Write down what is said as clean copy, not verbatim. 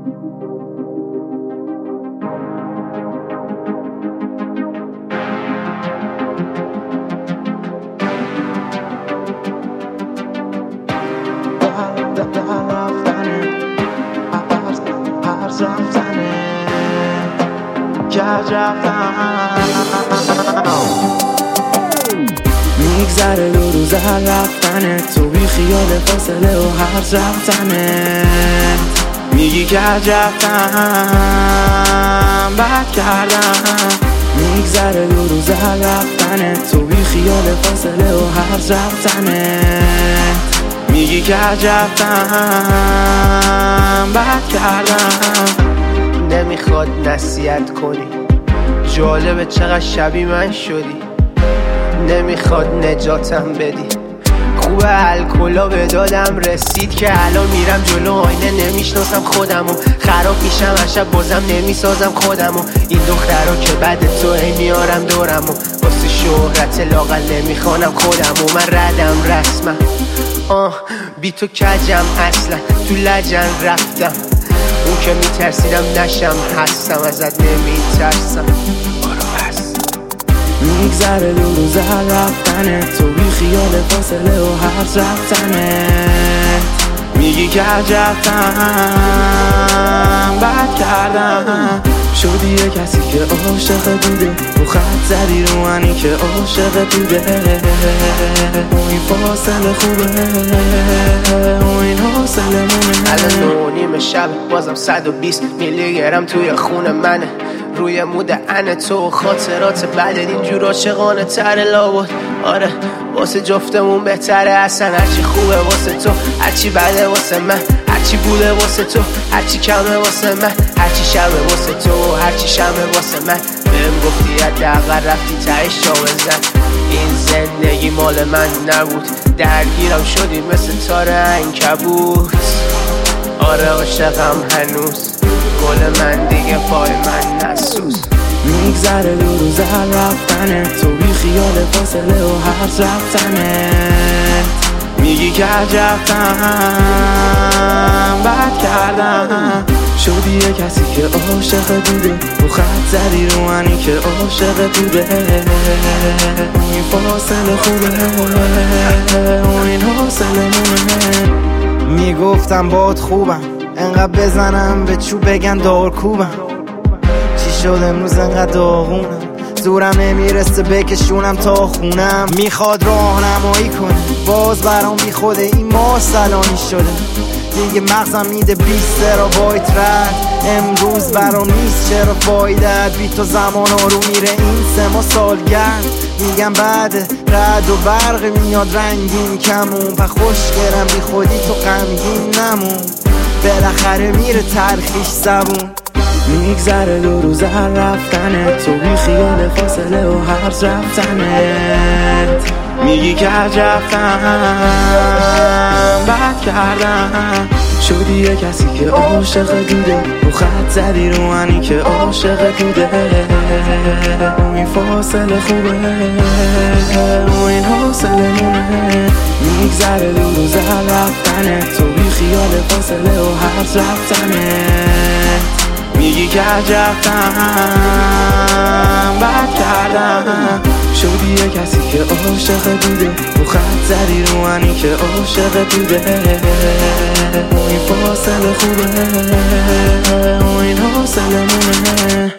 میگذره 2 روز هر رفتنه، تو بی خیال فاصله و هر رفتنه. میگی که رفتم بد کردم. میگذره 2 روز هر رفتنه، تو بی خیال فاصله و هر رفتنه. میگی که رفتم بد کردم. نمیخواد نصیحت کنی، جالبه چقدر شبیه من شدی. نمیخواد نجاتم بدی، خوبه الکلا به دادم رسید که الان میرم جلو آینه نمیشناسم خودمو. خراب میشم هر شب بازم نمیسازم خودمو. این دخترها که بعد تو میارم دورمو، واسه شهرت لاغل نمیخوانم خودمو. من ردم رسمم بی تو کجم اصلا، تو لجن رفتم. اون که میترسیدم نشم هستم، ازت نمیترسم. میگذره 2 روز هر رفتنه، تو بی خیال فاصله و هر رفتنه. میگی که رفتم بد کردم. شدی یه کسی که عاشق بوده، رو خط زدی رو منی که عاشق بوده. این فاصله خوبه و این حاصله مونه. الان 9:30 شب بازم 120 میلی گرم توی خون منه. روی مود انه تو خاطرات بعد اینجور عاشقانه تر لابد. آره واسه جفتمون بهتره اصلا، هرچی خوبه واسه تو، هرچی بده واسه من، هرچی بوده واسه تو، هرچی کمه واسه من، هرچی شبه واسه تو، هرچی شمه واسه من. بهم گفتی حداقل رفتی تهش جا بزن. این زندگی مال من نبود، درگیرم شدی مثل تار عنکبوت. آره عاشقم هنوز، گل من دیگه پای من نسوز. میگذره 2 روز هر رفتنه، تو بی خیال فاصله و هر رفتنه. میگی که رفتم بد کردم. شدی یه کسی که عاشق بوده، رو خط زدی رو منی که عاشق بوده. این فاصله خوبه و این حاصله مونه. میگفتم باد خوبم، انقدر بزنم به چوب بگن دار کوبم. چی شد امروز انقدر داغونم، زورم نمیرسه بکشونم تا خونم. میخواد راهنمایی کنه، باز برام بی خوده این ما سلانی شده. دیگه مغزم میده 20 ترابایت رد. امروز برام نیست چرا فایدت، بی تو زمان رو میره این 3 ماه سالگرد. میگم بعد رد و برق میاد رنگین کمون، پا خوشگرم بی خودی تو غمگین نمون. بالاخره میره ترخیش زبون. میگذره 2 روز هر رفتنه، تو بی خیال فاصله و هر رفتنت. میگی که رفتم بد کردم. شدی یه کسی که عاشق بوده، رو خط زدی رو منی که عاشق بوده. این فاصله خوبه و این حاصله مونه. میگذره 2 روز هر رفتنه، تو بی خیال فاصله و هر رفتنت. میگی که رفتم بد کردم. شدی یه کسی که عاشق بوده، رو خط زدی رو منی که عاشق بوده. این فاصله خوبه و این حاصله مونه.